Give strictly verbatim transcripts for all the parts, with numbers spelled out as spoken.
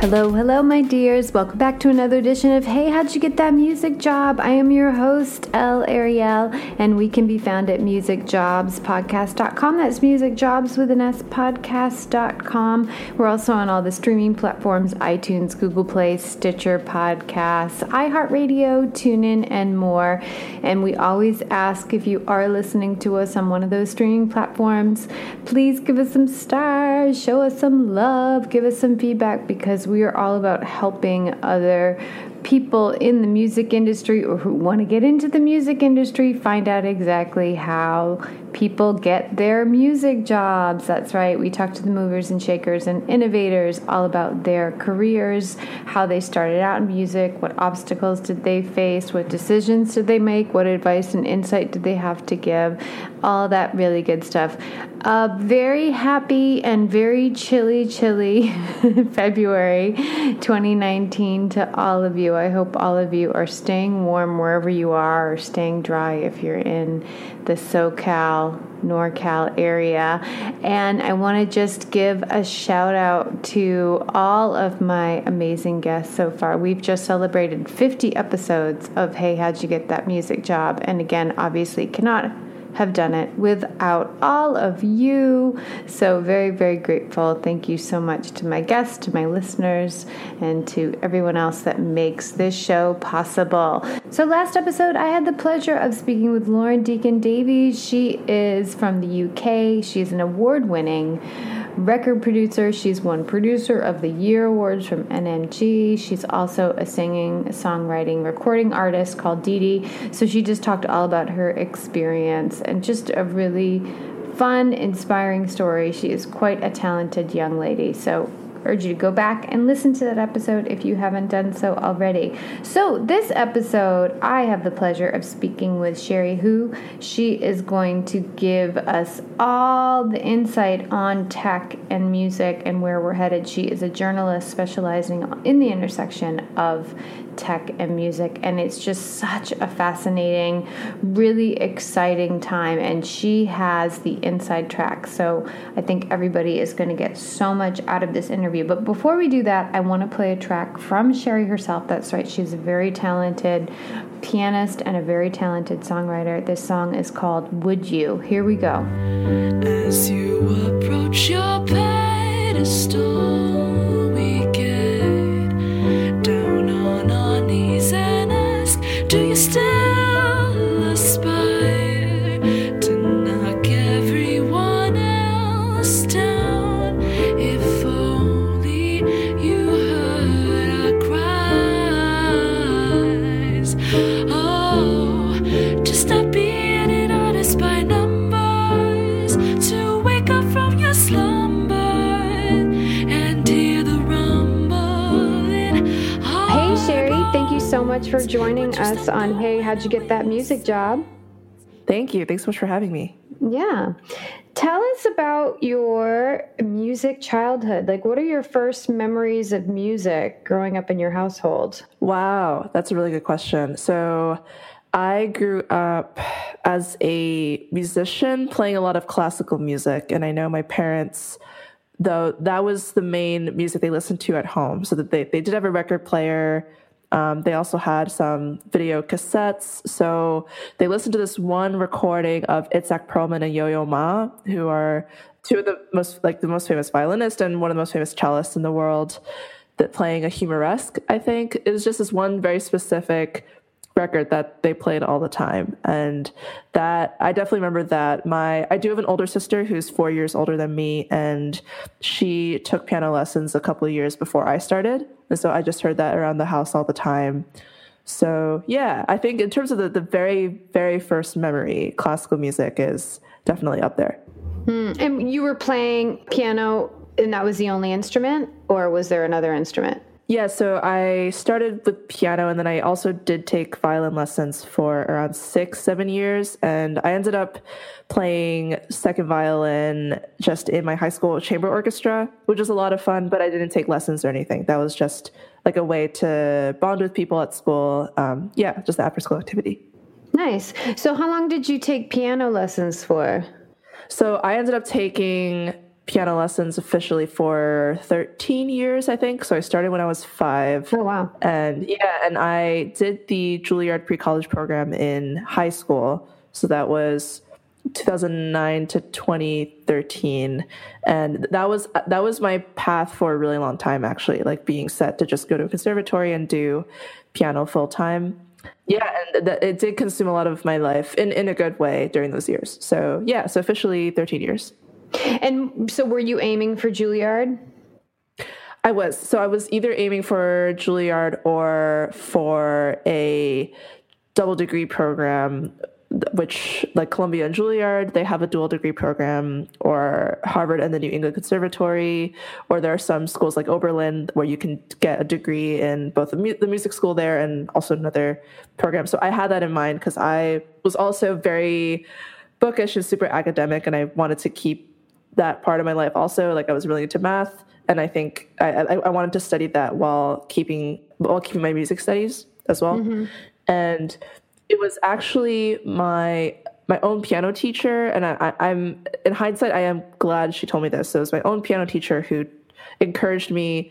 Hello, hello, my dears. Welcome back to another edition of Hey, How'd You Get That Music Job? I am your host, Elle Ariel, and we can be found at music jobs podcast dot com. That's musicjobs with an S podcast dot com. We're also on all the streaming platforms, iTunes, Google Play, Stitcher Podcasts, iHeartRadio, TuneIn, and more. And we always ask, if you are listening to us on one of those streaming platforms, please give us some stars, show us some love, give us some feedback, because we are all about helping other people in the music industry or who want to get into the music industry find out exactly how people get their music jobs. That's right. We talk to the movers and shakers and innovators all about their careers, how they started out in music, what obstacles did they face, what decisions did they make, what advice and insight did they have to give, all that really good stuff. A very happy and very chilly, chilly February twenty nineteen to all of you. I hope all of you are staying warm wherever you are, or staying dry if you're in the SoCal, NorCal area. And I want to just give a shout out to all of my amazing guests so far. We've just celebrated fifty episodes of Hey, How'd You Get That Music Job? And again, obviously cannot have done it without all of you. So very, very grateful. Thank you so much to my guests, to my listeners, and to everyone else that makes this show possible. So last episode, I had the pleasure of speaking with Lauren Deacon Davies. She is from the U K. She's an award-winning record producer. She's won Producer of the Year awards from N M G. She's also a singing, songwriting, recording artist called Dee Dee. So she just talked all about her experience and just a really fun, inspiring story. She is quite a talented young lady. So I urge you to go back and listen to that episode if you haven't done so already. So this episode, I have the pleasure of speaking with Sherry Hu. She is going to give us all the insight on tech and music and where we're headed. She is a journalist specializing in the intersection of tech and music, and it's just such a fascinating, really exciting time, and she has the inside track. So I think everybody is going to get so much out of this interview. But before we do that, I want to play a track from Sherry herself. That's right, she's a very talented pianist and a very talented songwriter. This song is called Would You. Here we go. As you approach your pedestal, we get down on our knees and ask, do you still aspire to knock everyone else down? If only you heard our cries. Oh, to stop being an artist by numbers, to wake up from your slumber and hear the rumbling. Hey Sherry, thank you so much for joining us on Hey, How'd You Get That Music Job? Thank you. Thanks so much for having me. Yeah. Tell us about your music childhood. Like, what are your first memories of music growing up in your household? Wow, that's a really good question. So I grew up as a musician playing a lot of classical music, and I know my parents, though, that was the main music they listened to at home. So that they, they did have a record player. Um, they also had some video cassettes. So they listened to this one recording of Itzhak Perlman and Yo-Yo Ma, who are two of the most, like the most famous violinists and one of the most famous cellists in the world, that playing a humoresque, I think. It was just this one very specific record that they played all the time. And that, I definitely remember that. My, I do have an older sister who's four years older than me, and she took piano lessons a couple of years before I started. And so I just heard that around the house all the time. So yeah, I think in terms of the, the very, very first memory, classical music is definitely up there. Hmm. And you were playing piano, and that was the only instrument, or was there another instrument? Yeah, so I started with piano, and then I also did take violin lessons for around six, seven years. And I ended up playing second violin just in my high school chamber orchestra, which was a lot of fun, but I didn't take lessons or anything. That was just like a way to bond with people at school. Um, yeah, just the after-school activity. Nice. So how long did you take piano lessons for? So I ended up taking piano lessons officially for thirteen years, I think. So I started when I was five. Oh, wow. And yeah, and I did the Juilliard pre-college program in high school. So that was two thousand nine to twenty thirteen. And that was that was my path for a really long time, actually, like being set to just go to a conservatory and do piano full time. Yeah, and th- it did consume a lot of my life in, in a good way during those years. So yeah, so officially thirteen years. And so were you aiming for Juilliard? I was. So I was either aiming for Juilliard or for a double degree program, which like Columbia and Juilliard, they have a dual degree program, or Harvard and the New England Conservatory, or there are some schools like Oberlin where you can get a degree in both the, mu- the music school there and also another program. So I had that in mind because I was also very bookish and super academic, and I wanted to keep that part of my life also. Like I was really into math, and I think I, I, I wanted to study that while keeping while keeping my music studies as well. Mm-hmm. And it was actually my my own piano teacher, and I, I, I'm in hindsight, I am glad she told me this. So it was my own piano teacher who encouraged me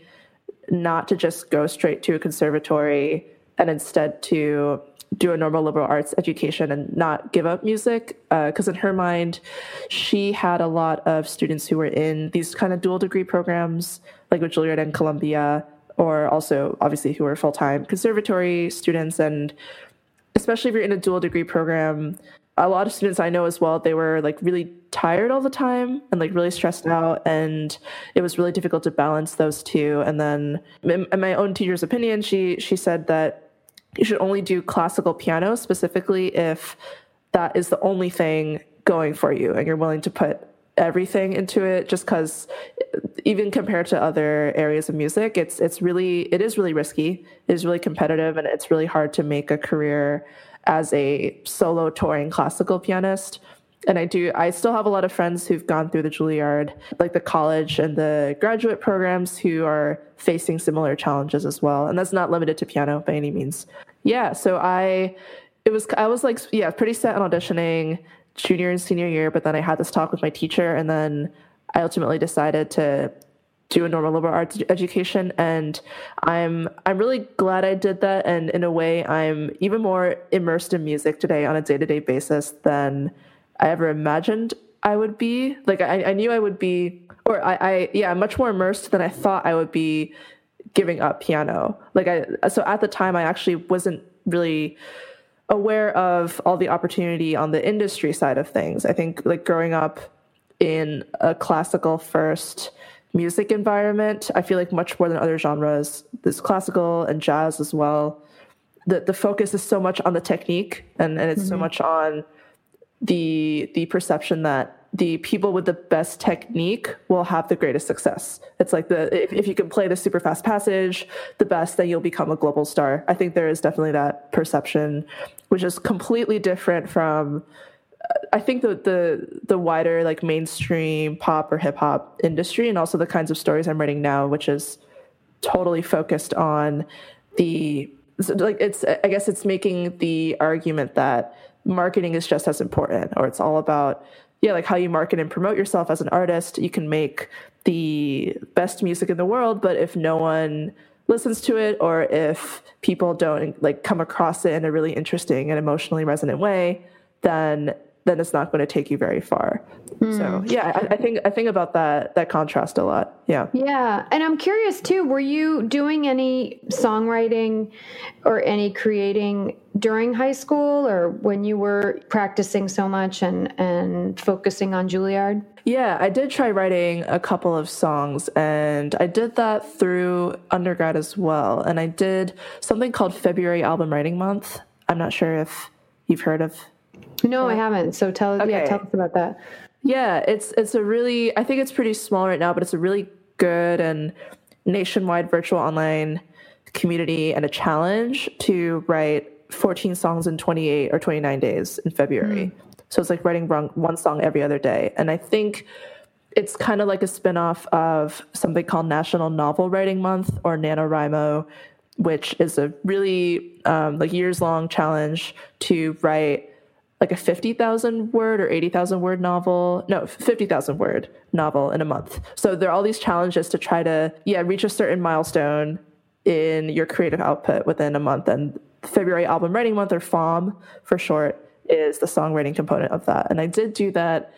not to just go straight to a conservatory and instead to do a normal liberal arts education and not give up music. Because uh, in her mind, she had a lot of students who were in these kind of dual degree programs, like with Juilliard and Columbia, or also obviously who were full-time conservatory students. And especially if you're in a dual degree program, a lot of students I know as well, they were like really tired all the time and like really stressed out. And it was really difficult to balance those two. And then in, in my own teacher's opinion, she she said that you should only do classical piano specifically if that is the only thing going for you and you're willing to put everything into it, just because even compared to other areas of music, it's it's really it is really risky. It is really competitive, and it's really hard to make a career as a solo touring classical pianist. And I do I still have a lot of friends who've gone through the Juilliard, like the college and the graduate programs, who are facing similar challenges as well. And that's not limited to piano by any means. Yeah, so I it was I was like yeah, pretty set on auditioning junior and senior year, but then I had this talk with my teacher, and then I ultimately decided to do a normal liberal arts education. And I'm I'm really glad I did that. And in a way, I'm even more immersed in music today on a day-to-day basis than I ever imagined I would be. Like I, I knew I would be, or I, I yeah, much more immersed than I thought I would be giving up piano. Like I so at the time I actually wasn't really aware of all the opportunity on the industry side of things. I think like growing up in a classical first music environment, I feel like much more than other genres, this classical and jazz as well, the the focus is so much on the technique, and, and it's mm-hmm. so much on the the perception that the people with the best technique will have the greatest success. It's like the if, if you can play the super fast passage the best, then you'll become a global star. I think there is definitely that perception, which is completely different from I think the the the wider like mainstream pop or hip hop industry, and also the kinds of stories I'm writing now, which is totally focused on the like it's I guess it's making the argument that marketing is just as important, or it's all about yeah like how you market and promote yourself as an artist. You can make the best music in the world, but if no one listens to it, or if people don't like come across it in a really interesting and emotionally resonant way, then then it's not going to take you very far. Mm. So yeah, I, I think I think about that that contrast a lot. Yeah. Yeah. And I'm curious too, were you doing any songwriting or any creating during high school, or when you were practicing so much and, and focusing on Juilliard? Yeah, I did try writing a couple of songs, and I did that through undergrad as well. And I did something called February Album Writing Month. I'm not sure if you've heard of No, I haven't. So tell okay. yeah, tell us about that. Yeah, it's it's a really I think it's pretty small right now, but it's a really good and nationwide virtual online community and a challenge to write fourteen songs in twenty-eight or twenty-nine days in February. Mm. So it's like writing one song every other day. And I think it's kind of like a spinoff of something called National Novel Writing Month, or NaNoWriMo, which is a really um, like years long challenge to write like a fifty thousand word or eighty thousand word novel. No, fifty thousand word novel in a month. So there are all these challenges to try to, yeah, reach a certain milestone in your creative output within a month. And February Album Writing Month, or FALM for short, is the songwriting component of that. And I did do that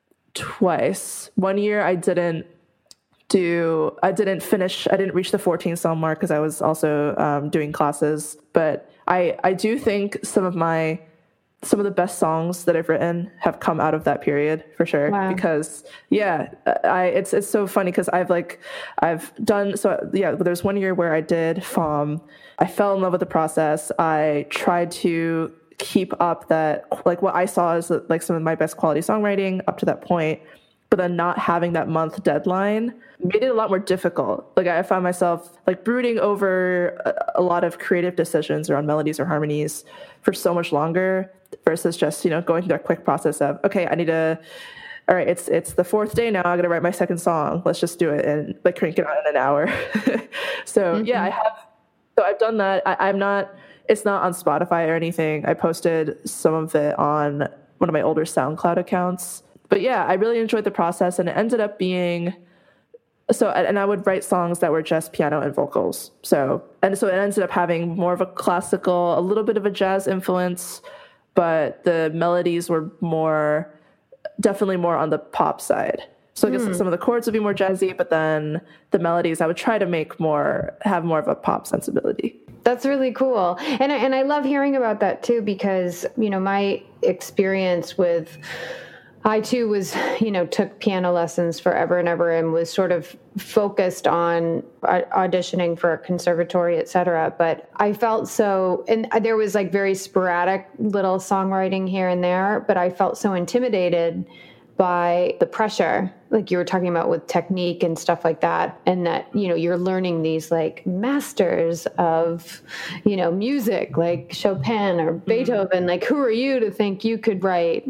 twice. One year I didn't do, I didn't finish, I didn't reach the fourteen song mark because I was also um, doing classes. But I, I do think some of my, some of the best songs that I've written have come out of that period for sure. Wow. Because yeah, I, it's, it's so funny because I've like, I've done, so yeah, there's one year where I did FALM. I fell in love with the process. I tried to keep up that, like what I saw as like some of my best quality songwriting up to that point, but then not having that month deadline made it a lot more difficult. Like I found myself like brooding over a, a lot of creative decisions around melodies or harmonies for so much longer versus just, you know, going through that quick process of, okay, I need to, all right, it's it's the fourth day now, I'm going to write my second song. Let's just do it and like crank it out in an hour. so mm-hmm. yeah, I have, so I've done that. I, I'm not, it's not on Spotify or anything. I posted some of it on one of my older SoundCloud accounts. But yeah, I really enjoyed the process, and it ended up being, so, and I would write songs that were just piano and vocals. So, and so it ended up having more of a classical, a little bit of a jazz influence, but the melodies were more, definitely more on the pop side. So I guess mm. some of the chords would be more jazzy, but then the melodies I would try to make more, have more of a pop sensibility. That's really cool. And I, and I love hearing about that too, because, you know, my experience with, I too was, you know, took piano lessons forever and ever and was sort of focused on auditioning for a conservatory, et cetera. But I felt so, and there was like very sporadic little songwriting here and there, but I felt so intimidated by the pressure, like you were talking about with technique and stuff like that. And that, you know, you're learning these like masters of, you know, music, like Chopin or Beethoven. Like, who are you to think you could write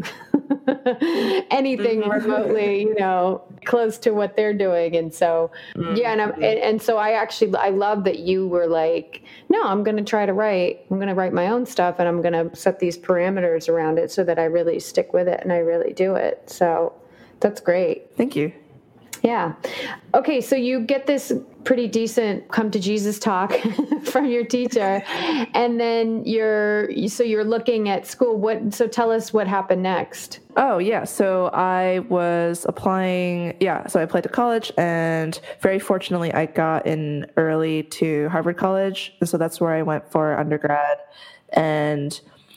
anything remotely, you know, close to what they're doing? And so, yeah. And, I'm, and, and so I actually, I love that you were like, no, I'm going to try to write, I'm going to write my own stuff, and I'm going to set these parameters around it so that I really stick with it and I really do it. So that's great. Thank you. Yeah. Okay. So you get this pretty decent come to Jesus talk from your teacher, and then you're, so you're looking at school. What, so tell us what happened next. Oh yeah. So I was applying. Yeah. So I applied to college, and very fortunately I got in early to Harvard College. And so that's where I went for undergrad. And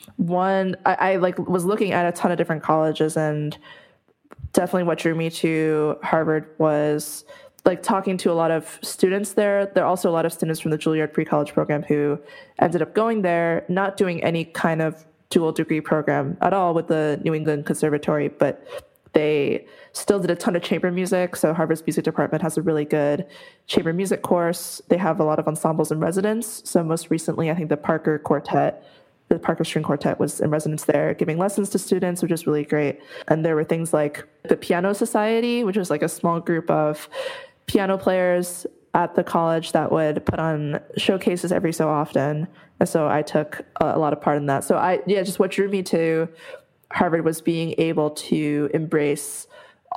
one, I, I like was looking at a ton of different colleges, and definitely what drew me to Harvard was like talking to a lot of students there. There are also a lot of students from the Juilliard pre-college program who ended up going there, not doing any kind of dual degree program at all with the New England Conservatory, but they still did a ton of chamber music. So Harvard's music department has a really good chamber music course. They have a lot of ensembles in residence. So most recently, I think the Parker Quartet The Parker String Quartet was in residence there, giving lessons to students, which is really great. And there were things like the Piano Society, which was like a small group of piano players at the college that would put on showcases every so often. And so I took a, a lot of part in that. So I, yeah, just what drew me to Harvard was being able to embrace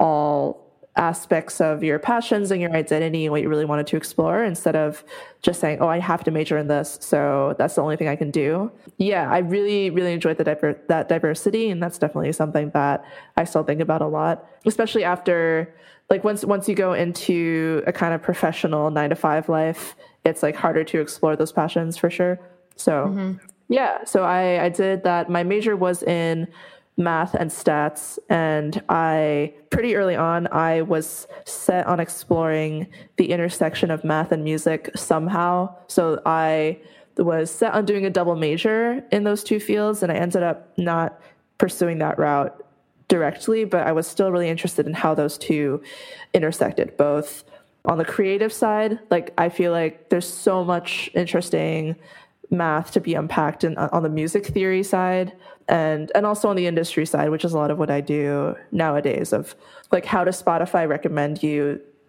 all aspects of your passions and your identity and what you really wanted to explore, instead of just saying, oh, I have to major in this, so that's the only thing I can do. Yeah, I really, really enjoyed the diver- that diversity, and that's definitely something that I still think about a lot, especially after, like once once you go into a kind of professional nine to five life, it's like harder to explore those passions for sure. So mm-hmm. yeah, so I, I did that. My major was in math and stats, and I pretty early on I was set on exploring the intersection of math and music somehow. So I was set on doing a double major in those two fields, and I ended up not pursuing that route directly, but I was still really interested in how those two intersected, both on the creative side. Like I feel like there's so much interesting math to be unpacked in, on the music theory side, and and also on the industry side, which is a lot of what I do nowadays, of like how does Spotify recommend you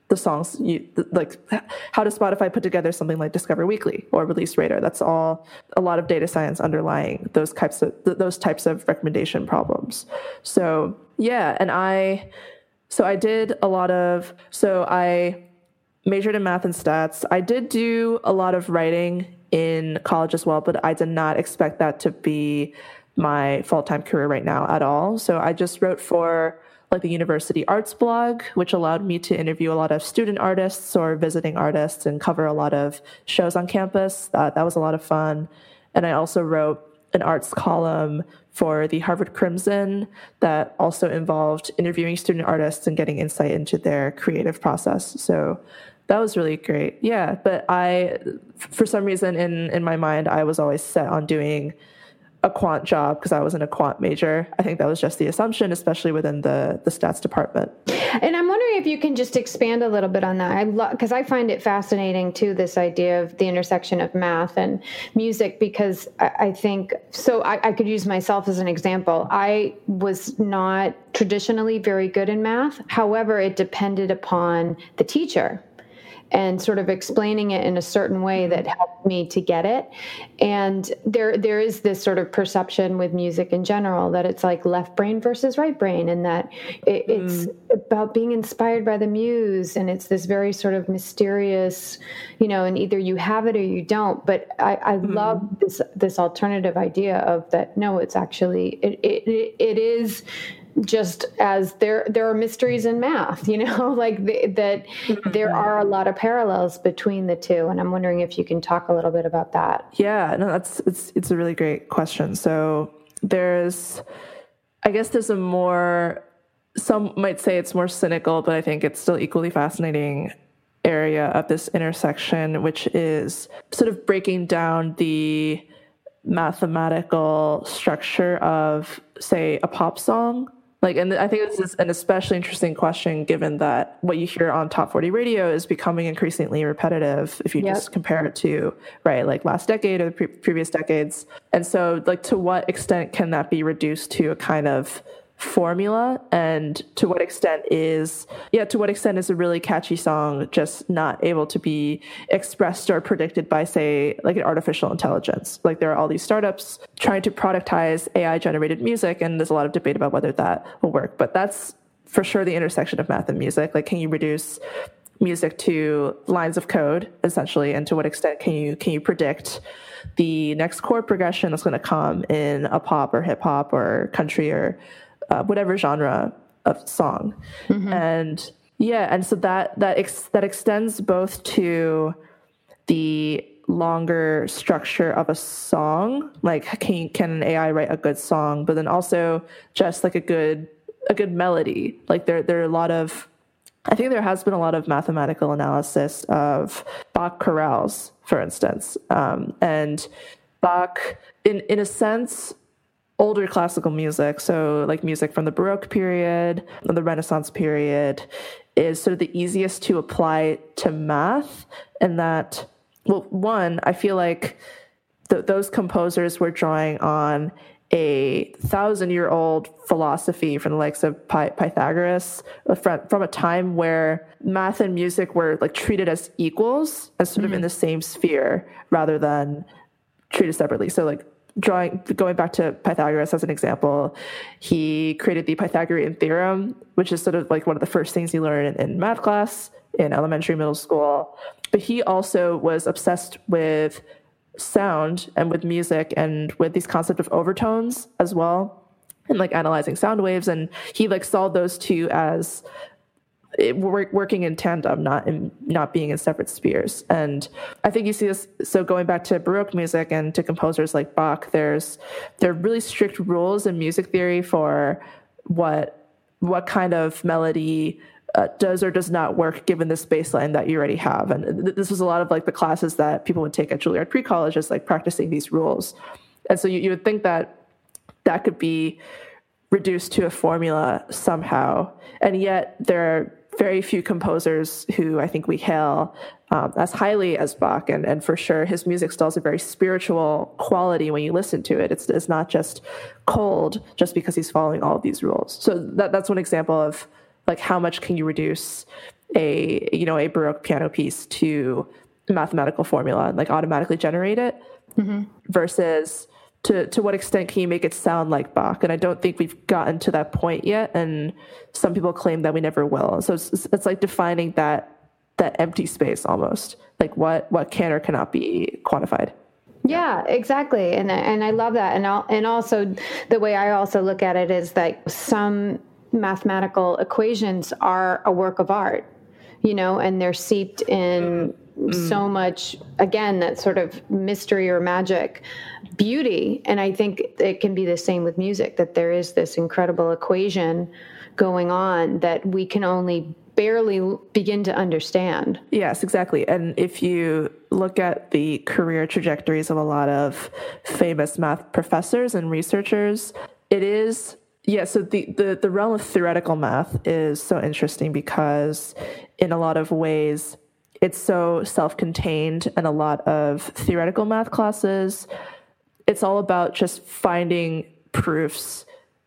the songs, you, like how does Spotify put together something like Discover Weekly or Release Radar? That's all a lot of data science underlying those types of those types of recommendation problems. So yeah, and I, so I did a lot of, so I majored in math and stats. I did do a lot of writing in college as well, but I did not expect that to be my full-time career right now at all. So I just wrote for like the university arts blog, which allowed me to interview a lot of student artists or visiting artists and cover a lot of shows on campus. Uh, that was a lot of fun. And I also wrote an arts column for the Harvard Crimson that also involved interviewing student artists and getting insight into their creative process. So that was really great. Yeah, but I, for some reason in, in my mind, I was always set on doing a quant job because I was in a quant major. I think that was just the assumption, especially within the, the stats department. And I'm wondering if you can just expand a little bit on that. I love, because I find it fascinating too, this idea of the intersection of math and music, because I, I think, so I, I could use myself as an example. I was not traditionally very good in math. However, it depended upon the teacher and sort of explaining it in a certain way that helped me to get it. And there there is this sort of perception with music in general that it's like left brain versus right brain, and that it, it's mm. about being inspired by the muse, and it's this very sort of mysterious, you know, and either you have it or you don't. But I, I mm. love this this alternative idea of that, no, it's actually, it it, it is just as there there are mysteries in math, you know, like the, that mm-hmm. there are a lot of parallels between the two. And I'm wondering if you can talk a little bit about that. Yeah, no, that's, it's, it's a really great question. So there's, I guess there's a more, some might say it's more cynical, but I think it's still equally fascinating area of this intersection, which is sort of breaking down the mathematical structure of, say, a pop song. Like, and I think this is an especially interesting question, given that what you hear on Top forty radio is becoming increasingly repetitive if you yep. just compare it to, right, like last decade or the pre- previous decades. And so, like, to what extent can that be reduced to a kind of formula, and to what extent is yeah to what extent is a really catchy song just not able to be expressed or predicted by, say, like an artificial intelligence? Like, there are all these startups trying to productize A I generated music, and there's a lot of debate about whether that will work, but that's for sure the intersection of math and music. Like, can you reduce music to lines of code essentially, and to what extent can you can you predict the next chord progression that's going to come in a pop or hip hop or country or Uh, whatever genre of song. Mm-hmm. And yeah, and so that that ex- that extends both to the longer structure of a song, like can can an A I write a good song, but then also just like a good a good melody. Like there there are a lot of, I think there has been a lot of mathematical analysis of Bach chorales, for instance, um, and Bach, in in a sense, older classical music, so like music from the Baroque period, the Renaissance period, is sort of the easiest to apply to math. And that, well, one, I feel like th- those composers were drawing on a thousand-year-old philosophy from the likes of Py- Pythagoras, from, from a time where math and music were like treated as equals, as sort mm-hmm. of in the same sphere, rather than treated separately. So like, Drawing, going back to Pythagoras as an example, he created the Pythagorean theorem, which is sort of like one of the first things you learn in, in math class in elementary, middle school. But he also was obsessed with sound and with music and with these concept of overtones as well, and like analyzing sound waves. And he like saw those two as It, work, working in tandem, not in, not being in separate spheres. And I think you see this, so going back to Baroque music and to composers like Bach, there's there are really strict rules in music theory for what what kind of melody uh, does or does not work given this baseline that you already have. And th- this was a lot of like the classes that people would take at Juilliard pre-college, is like practicing these rules. And so you, you would think that that could be reduced to a formula somehow. And yet there are very few composers who I think we hail um, as highly as Bach. And, and for sure, his music still has a very spiritual quality when you listen to it. It's, it's not just cold just because he's following all of these rules. So that, that's one example of like how much can you reduce a, you know, a Baroque piano piece to a mathematical formula and like automatically generate it, mm-hmm. versus to, to what extent can you make it sound like Bach? And I don't think we've gotten to that point yet. And some people claim that we never will. So it's, it's like defining that, that empty space almost, like what, what can or cannot be quantified. Yeah, exactly. And, and I love that. And, I'll, and also the way I also look at it is like some mathematical equations are a work of art, you know, and they're seeped in mm. so much, again, that sort of mystery or magic beauty. And I think it can be the same with music, that there is this incredible equation going on that we can only barely begin to understand. Yes, exactly. And if you look at the career trajectories of a lot of famous math professors and researchers, it is, yeah, so the, the, the realm of theoretical math is so interesting because in a lot of ways, it's so self-contained, and a lot of theoretical math classes, it's all about just finding proofs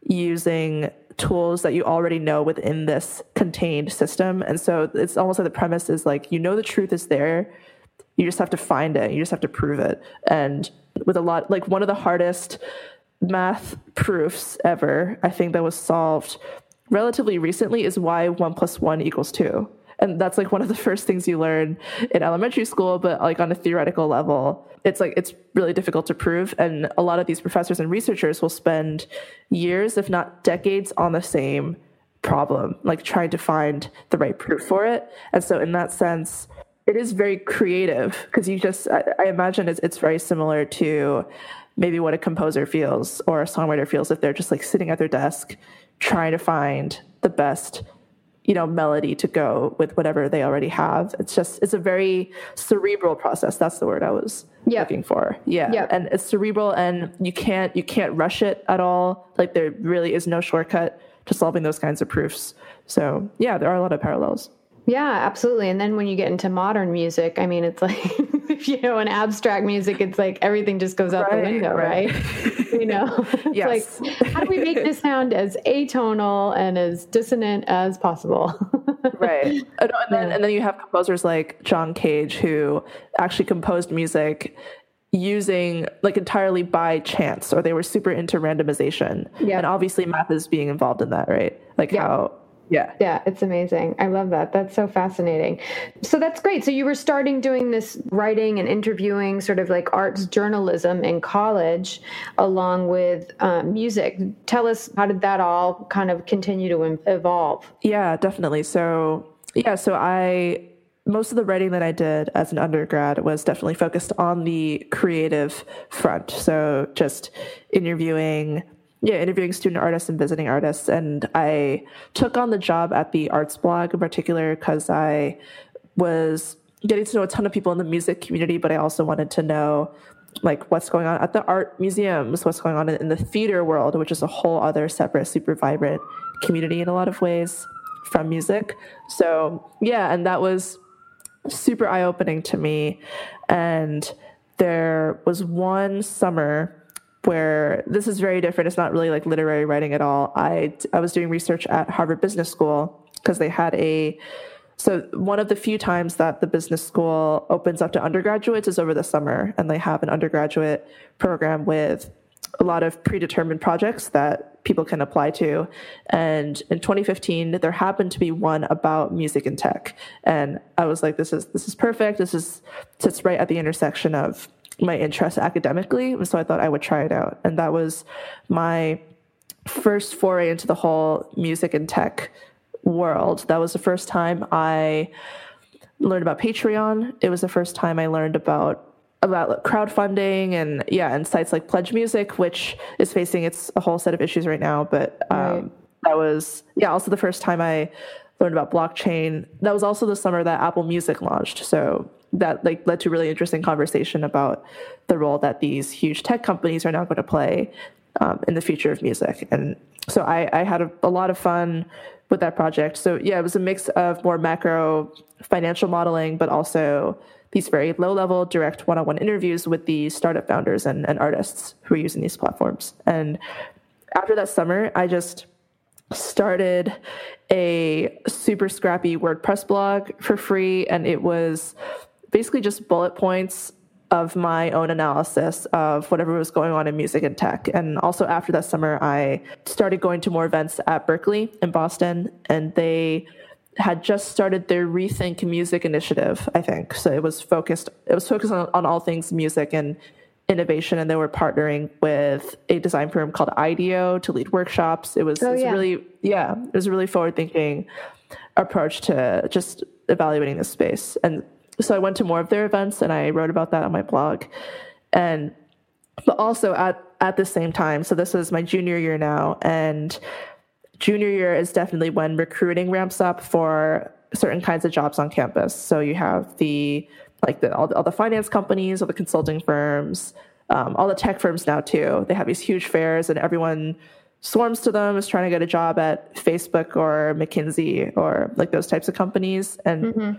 using tools that you already know within this contained system. And so it's almost like the premise is like, you know, the truth is there. You just have to find it. You just have to prove it. And with a lot, like one of the hardest math proofs ever, I think that was solved relatively recently, is why one plus one equals two. And that's like one of the first things you learn in elementary school, but like on a theoretical level, it's like, it's really difficult to prove. And a lot of these professors and researchers will spend years, if not decades, on the same problem, like trying to find the right proof for it. And so in that sense, it is very creative because you just, I, I imagine it's, it's very similar to maybe what a composer feels or a songwriter feels if they're just like sitting at their desk trying to find the best, you know, melody to go with whatever they already have. It's just, it's a very cerebral process. That's the word I was yep. looking for. Yeah. Yep. And it's cerebral, and you can't, you can't rush it at all. Like there really is no shortcut to solving those kinds of proofs. So yeah, there are a lot of parallels. Yeah, absolutely. And then when you get into modern music, I mean, it's like, you know, in abstract music, it's like everything just goes out right, the window, right? right? You know, it's yes. like, how do we make this sound as atonal and as dissonant as possible? Right. And then, yeah. and then you have composers like John Cage, who actually composed music using like entirely by chance, or they were super into randomization. Yeah. And obviously math is being involved in that, right? Like yeah. how... Yeah. Yeah. It's amazing. I love that. That's so fascinating. So that's great. So you were starting doing this writing and interviewing, sort of like arts journalism in college, along with um, music. Tell us, how did that all kind of continue to evolve? Yeah, definitely. So, yeah, so I, most of the writing that I did as an undergrad was definitely focused on the creative front. So just interviewing Yeah, interviewing student artists and visiting artists. And I took on the job at the Arts Blog in particular because I was getting to know a ton of people in the music community, but I also wanted to know like what's going on at the art museums, what's going on in the theater world, which is a whole other separate, super vibrant community in a lot of ways from music. So yeah, and that was super eye-opening to me. And there was one summer where this is very different. It's not really like literary writing at all. I, I was doing research at Harvard Business School because they had a, so one of the few times that the business school opens up to undergraduates is over the summer, and they have an undergraduate program with a lot of predetermined projects that people can apply to. And in twenty fifteen, there happened to be one about music and tech. And I was like, this is, this is perfect. This is, sits right at the intersection of my interest academically. And so I thought I would try it out. And that was my first foray into the whole music and tech world. That was the first time I learned about Patreon. It was the first time I learned about about crowdfunding and yeah, and sites like Pledge Music, which is facing its a whole set of issues right now. But um, right. that was yeah, also the first time I learned about blockchain. That was also the summer that Apple Music launched. So that like led to a really interesting conversation about the role that these huge tech companies are now going to play um, in the future of music. And so I, I had a, a lot of fun with that project. So yeah, it was a mix of more macro financial modeling, but also these very low level direct one-on-one interviews with the startup founders and, and artists who are using these platforms. And after that summer, I just started a super scrappy WordPress blog for free, and it was basically just bullet points of my own analysis of whatever was going on in music and tech. And also after that summer, I started going to more events at Berkeley in Boston, and they had just started their Rethink Music initiative, I think. So it was focused, it was focused on, on all things music and innovation, and they were partnering with a design firm called IDEO to lead workshops. It was, oh, it was yeah. really, yeah, it was a really forward-thinking approach to just evaluating this space. And so I went to more of their events, and I wrote about that on my blog. And but also at at the same time, so this is my junior year now, and junior year is definitely when recruiting ramps up for certain kinds of jobs on campus. So you have the like the all, the all the finance companies, all the consulting firms, um, all the tech firms now too. They have these huge fairs, and everyone swarms to them, is trying to get a job at Facebook or McKinsey or like those types of companies. And mm-hmm.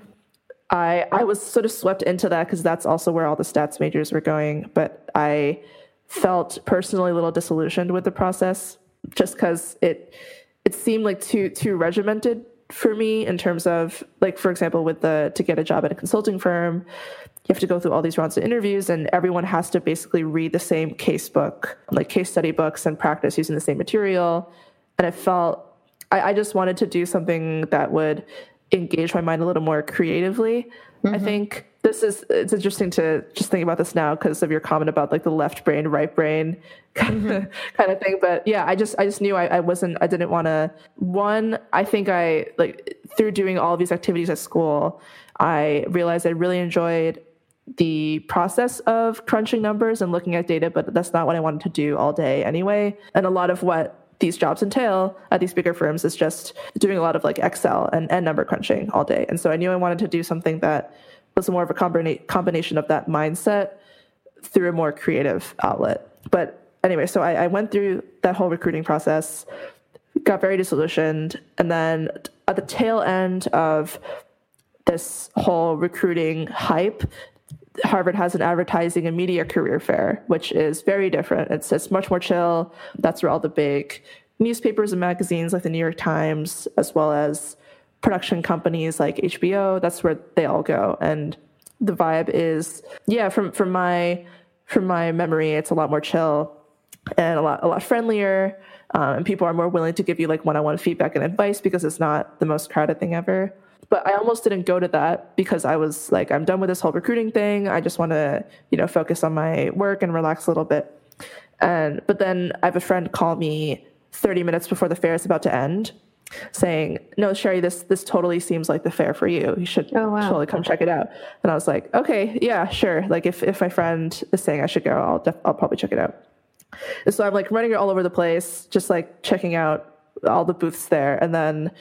I I was sort of swept into that because that's also where all the stats majors were going. But I felt personally a little disillusioned with the process, just because it it seemed like too too regimented for me in terms of, like, for example, with the to get a job at a consulting firm, you have to go through all these rounds of interviews, and everyone has to basically read the same case book, like case study books, and practice using the same material. And I felt I, I just wanted to do something that would engage my mind a little more creatively. Mm-hmm. I think this is, it's interesting to just think about this now because of your comment about like the left brain, right brain kind of, mm-hmm. kind of thing. But yeah, I just, I just knew I, I wasn't, I didn't want to, one, I think I like through doing all of these activities at school, I realized I really enjoyed the process of crunching numbers and looking at data, but that's not what I wanted to do all day anyway. And a lot of what these jobs entail at these bigger firms is just doing a lot of like Excel and, and number crunching all day. And so I knew I wanted to do something that was more of a combina- combination of that mindset through a more creative outlet. But anyway, so I, I went through that whole recruiting process, got very disillusioned. And then at the tail end of this whole recruiting hype, Harvard has an advertising and media career fair, which is very different. It's it's much more chill. That's where all the big newspapers and magazines like the New York Times, as well as production companies like H B O, that's where they all go. And the vibe is, yeah, from from my from my memory, it's a lot more chill and a lot a lot friendlier. Um, and people are more willing to give you like one-on-one feedback and advice because it's not the most crowded thing ever. But I almost didn't go to that because I was like, I'm done with this whole recruiting thing. I just want to, you know, focus on my work and relax a little bit. And but then I have a friend call me thirty minutes before the fair is about to end, saying, "No, Sherry, this this totally seems like the fair for you. You should oh, wow. totally come check it out." And I was like, "Okay, yeah, sure. Like if if my friend is saying I should go, I'll def- I'll probably check it out." And so I'm like running all over the place, just like checking out all the booths there, and then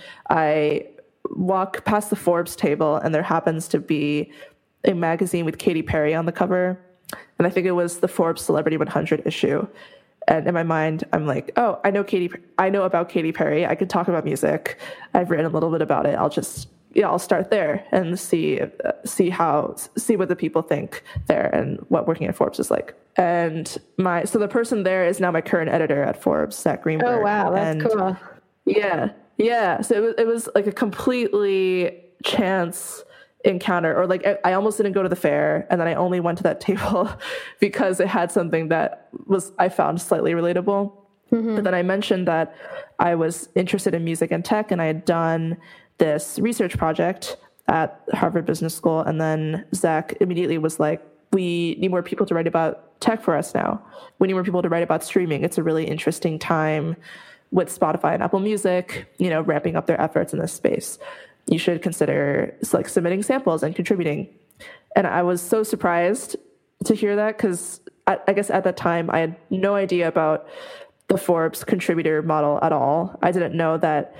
I walk past the Forbes table, and there happens to be a magazine with Katy Perry on the cover. And I think it was the Forbes Celebrity one hundred issue. And in my mind, I'm like, oh, I know Katy, I know about Katy Perry. I could talk about music. I've written a little bit about it. I'll just, yeah, I'll start there and see, uh, see how, see what the people think there and what working at Forbes is like. And my, so the person there is now my current editor at Forbes, Zach Greenberg. Oh, wow. That's and cool. Yeah. Yeah. So it was, it was like a completely chance encounter, or like I almost didn't go to the fair, and then I only went to that table because it had something that was, I found slightly relatable. Mm-hmm. But then I mentioned that I was interested in music and tech, and I had done this research project at Harvard Business School. And then Zach immediately was like, we need more people to write about tech for us now. We need more people to write about streaming. It's a really interesting time with Spotify and Apple Music, you know, ramping up their efforts in this space. You should consider like submitting samples and contributing. And I was so surprised to hear that because I, I guess at that time I had no idea about the Forbes contributor model at all. I didn't know that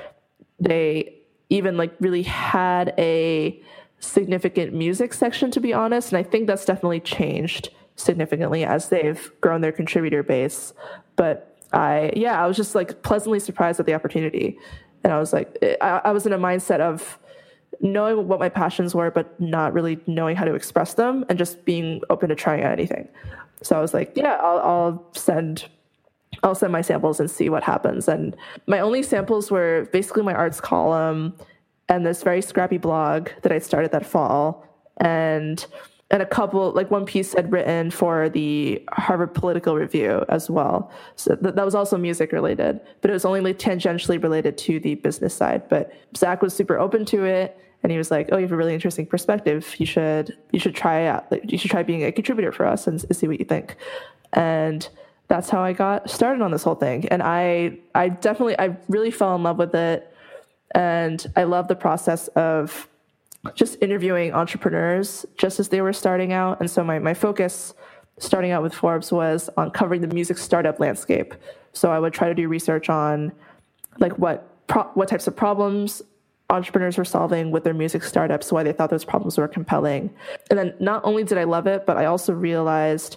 they even like really had a significant music section, to be honest. And I think that's definitely changed significantly as they've grown their contributor base. But I, yeah, I was just like pleasantly surprised at the opportunity. And I was like, I, I was in a mindset of knowing what my passions were, but not really knowing how to express them and just being open to trying out anything. So I was like, yeah, I'll, I'll send I'll send my samples and see what happens. And my only samples were basically my arts column and this very scrappy blog that I started that fall, and and a couple, like one piece I'd written for the Harvard Political Review as well. So th- that was also music related, but it was only like tangentially related to the business side. But Zach was super open to it, and he was like, "Oh, you have a really interesting perspective. You should you should try out. Like, you should try being a contributor for us and, and see what you think." And that's how I got started on this whole thing. And I I definitely I really fell in love with it, and I love the process of just interviewing entrepreneurs just as they were starting out. And so my, my focus starting out with Forbes was on covering the music startup landscape. So I would try to do research on like what pro- what types of problems entrepreneurs were solving with their music startups, why they thought those problems were compelling. And then not only did I love it, but I also realized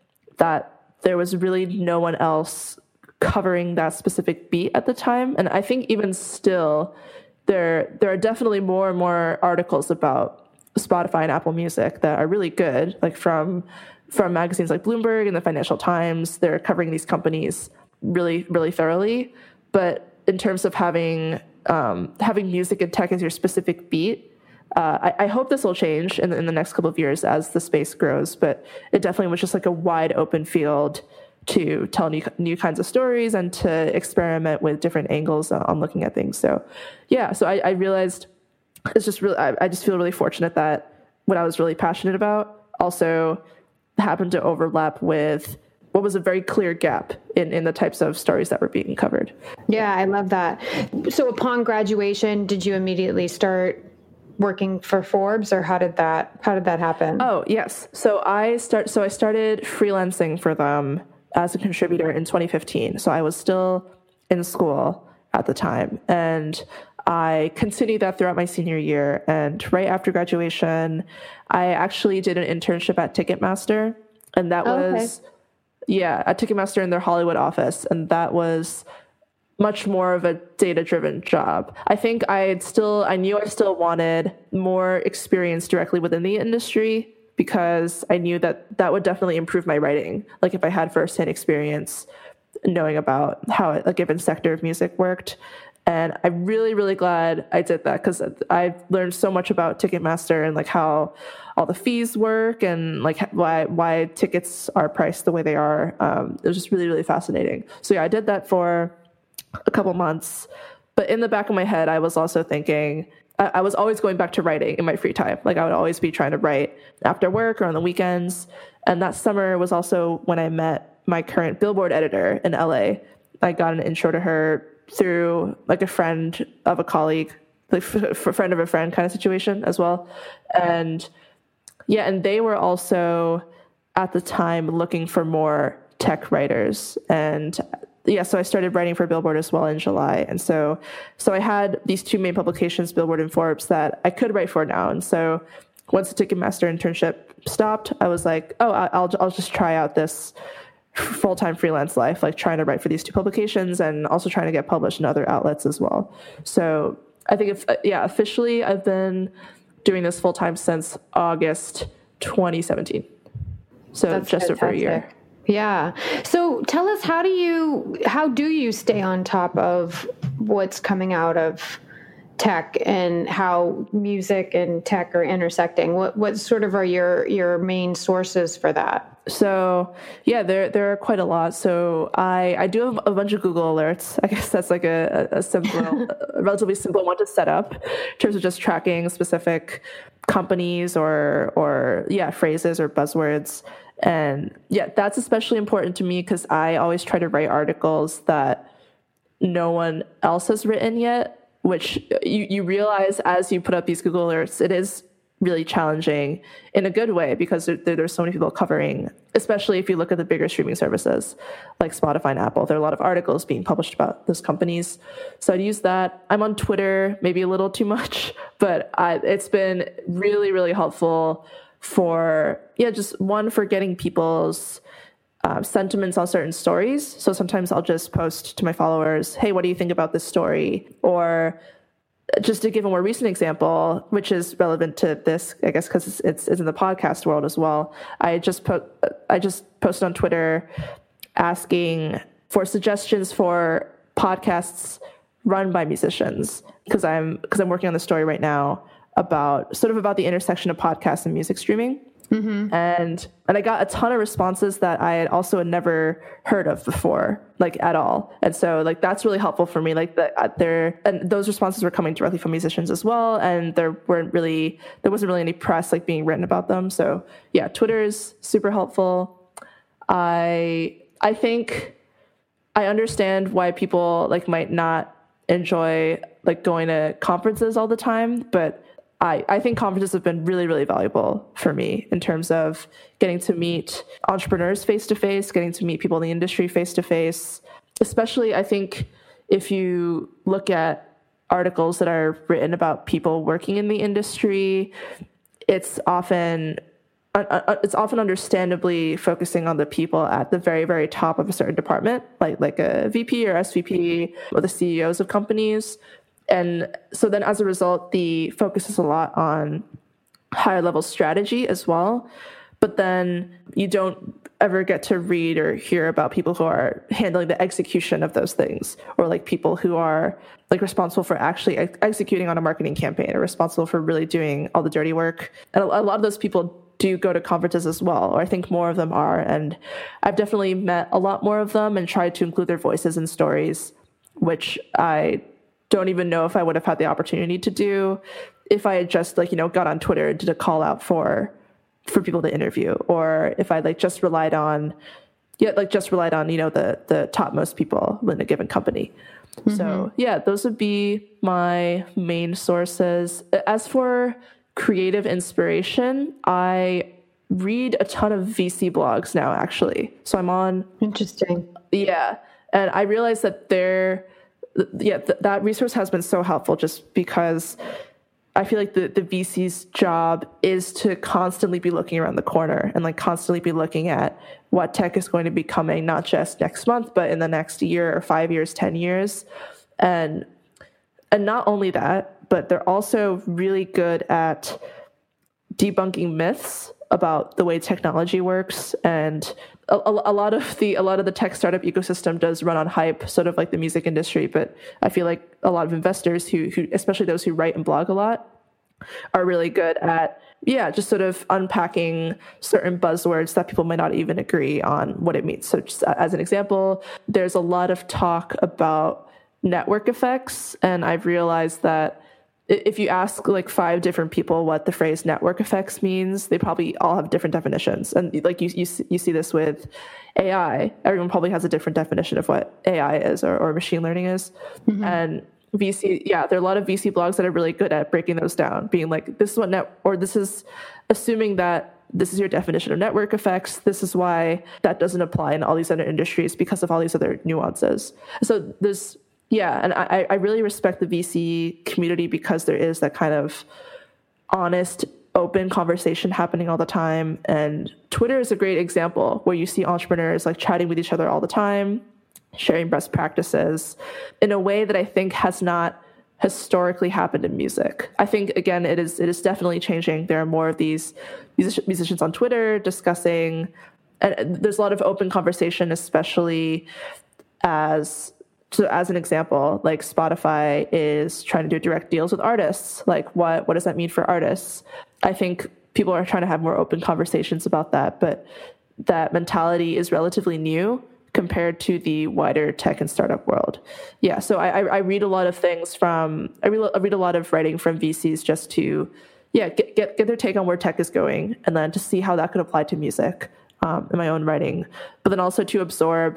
that there was really no one else covering that specific beat at the time. And I think even still, There, there are definitely more and more articles about Spotify and Apple Music that are really good, like from from magazines like Bloomberg and the Financial Times. They're covering these companies really, really thoroughly. But in terms of having um, having music and tech as your specific beat, uh, I, I hope this will change in, in the next couple of years as the space grows. But it definitely was just like a wide open field to tell new, new kinds of stories and to experiment with different angles on looking at things. So yeah, so I, I realized it's just really, I, I just feel really fortunate that what I was really passionate about also happened to overlap with what was a very clear gap in, in the types of stories that were being covered. Yeah, I love that. So upon graduation, did you immediately start working for Forbes, or how did that, how did that happen? Oh, yes. So I start, so I started freelancing for them as a contributor in twenty fifteen. So I was still in school at the time. And I continued that throughout my senior year. And right after graduation, I actually did an internship at Ticketmaster. And that oh, was, okay. yeah, at Ticketmaster in their Hollywood office. And that was much more of a data-driven job. I think I had still, I knew I still wanted more experience directly within the industry, because I knew that that would definitely improve my writing. Like if I had firsthand experience knowing about how a given sector of music worked. And I'm really, really glad I did that, because I learned so much about Ticketmaster and like how all the fees work and like why why tickets are priced the way they are. Um, it was just really, really fascinating. So yeah, I did that for a couple months. But in the back of my head, I was also thinking, I was always going back to writing in my free time. Like I would always be trying to write after work or on the weekends. And that summer was also when I met my current Billboard editor in L A. I got an intro to her through like a friend of a colleague, like a friend of a friend kind of situation as well. And yeah, and they were also at the time looking for more tech writers. And yeah, so I started writing for Billboard as well in July. And so so I had these two main publications, Billboard and Forbes, that I could write for now. And so once the Ticketmaster internship stopped, I was like, oh, I'll I'll just try out this full-time freelance life, like trying to write for these two publications and also trying to get published in other outlets as well. So I think, if yeah, officially I've been doing this full-time since August twenty seventeen. So That's just fantastic. over a year. Yeah. So tell us, how do you, how do you stay on top of what's coming out of tech and how music and tech are intersecting? What, what sort of are your, your main sources for that? So yeah, there there are quite a lot. So I, I do have a bunch of Google alerts. I guess that's like a, a simple, a relatively simple one to set up in terms of just tracking specific companies or or yeah, phrases or buzzwords. And yeah, that's especially important to me because I always try to write articles that no one else has written yet, which you, you realize as you put up these Google alerts, it is really challenging in a good way because there, there, there's so many people covering, especially if you look at the bigger streaming services like Spotify and Apple. There are a lot of articles being published about those companies. So I'd use that. I'm on Twitter, maybe a little too much, but I, it's been really, really helpful for, yeah, just one, for getting people's uh, sentiments on certain stories. So sometimes I'll just post to my followers, hey, what do you think about this story? Or just to give a more recent example, which is relevant to this, I guess, because it's, it's, it's in the podcast world as well. I just put, I just posted on Twitter asking for suggestions for podcasts run by musicians, because I'm because I'm working on the story right now about sort of about the intersection of podcasts and music streaming. Mm-hmm. And and I got a ton of responses that I had also had never heard of before, like at all. And so like that's really helpful for me. Like that there and those responses were coming directly from musicians as well. And there weren't really there wasn't really any press like being written about them. So yeah, Twitter is super helpful. I I think I understand why people like might not enjoy like going to conferences all the time, but I, I think conferences have been really, really valuable for me in terms of getting to meet entrepreneurs face-to-face, getting to meet people in the industry face-to-face. Especially, I think, if you look at articles that are written about people working in the industry, it's often uh, it's often understandably focusing on the people at the very, very top of a certain department, like like a V P or S V P or the C E Os of companies. And so then as a result, the focus is a lot on higher level strategy as well. But then you don't ever get to read or hear about people who are handling the execution of those things, or like people who are like responsible for actually ex- executing on a marketing campaign, or responsible for really doing all the dirty work. And a, a lot of those people do go to conferences as well, or I think more of them are. And I've definitely met a lot more of them and tried to include their voices and stories, which I don't even know if I would have had the opportunity to do if I had just like, you know, got on Twitter and did a call out for, for people to interview, or if I like just relied on, yeah, like just relied on, you know, the, the topmost people in a given company. Mm-hmm. So yeah, those would be my main sources. As for creative inspiration, I read a ton of V C blogs now, actually. So I'm on. Interesting. Yeah. And I realized that they're, yeah, th- that resource has been so helpful, just because I feel like the, the V C's job is to constantly be looking around the corner and like constantly be looking at what tech is going to be coming, not just next month, but in the next year or five years, ten years. And, and not only that, but they're also really good at debunking myths about the way technology works. And a, a, a lot of the a lot of the tech startup ecosystem does run on hype, sort of like the music industry. But I feel like a lot of investors who, who especially those who write and blog a lot, are really good at, yeah, just sort of unpacking certain buzzwords that people might not even agree on what it means. So just as an example, there's a lot of talk about network effects. And I've realized that if you ask like five different people what the phrase network effects means, they probably all have different definitions. And like you, you, you see this with A I. Everyone probably has a different definition of what A I is, or, or machine learning is. Mm-hmm. And V C, yeah, there are a lot of V C blogs that are really good at breaking those down, being like, this is what net, or this is assuming that this is your definition of network effects. This is why that doesn't apply in all these other industries because of all these other nuances. So there's, yeah, and I, I really respect the V C community because there is that kind of honest, open conversation happening all the time. And Twitter is a great example where you see entrepreneurs like chatting with each other all the time, sharing best practices in a way that I think has not historically happened in music. I think, again, it is it is definitely changing. There are more of these music- musicians on Twitter discussing, and there's a lot of open conversation, especially as... So as an example, like Spotify is trying to do direct deals with artists. Like what, what does that mean for artists? I think people are trying to have more open conversations about that, but that mentality is relatively new compared to the wider tech and startup world. Yeah, so I, I read a lot of things from, I read, I read a lot of writing from V Cs just to, yeah, get, get, get their take on where tech is going, and then to see how that could apply to music um, in my own writing, but then also to absorb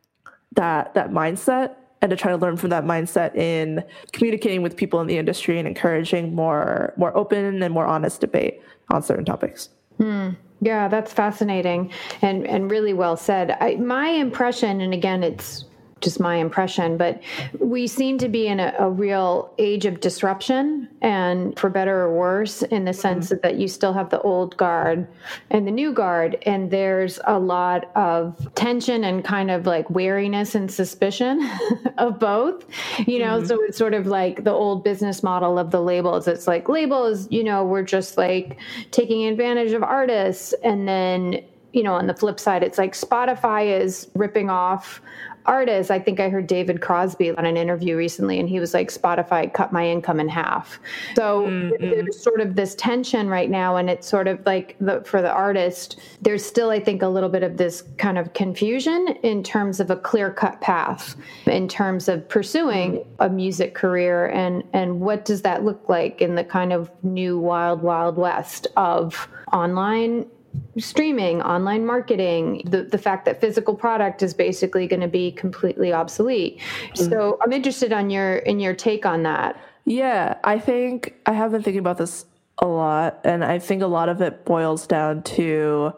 that that mindset and to try to learn from that mindset in communicating with people in the industry and encouraging more more open and more honest debate on certain topics. Hmm. Yeah, that's fascinating and, and really well said. I, my impression, and again, it's just my impression, but we seem to be in a, a real age of disruption, and for better or worse, in the sense mm-hmm. that you still have the old guard and the new guard, and there's a lot of tension and kind of like wariness and suspicion of both, you know, mm-hmm. so it's sort of like the old business model of the labels. It's like labels, you know, we're just like taking advantage of artists, and then you know, on the flip side, it's like Spotify is ripping off artists. I think I heard David Crosby on an interview recently, and he was like, Spotify cut my income in half. So mm-hmm. there's sort of this tension right now, and it's sort of like the, for the artist, there's still, I think, a little bit of this kind of confusion in terms of a clear-cut path, in terms of pursuing a music career, and, and what does that look like in the kind of new wild, wild west of online streaming, online marketing, the, the fact that physical product is basically going to be completely obsolete. Mm-hmm. So I'm interested on your in your take on that. Yeah, I think I have been thinking about this a lot, and I think a lot of it boils down to,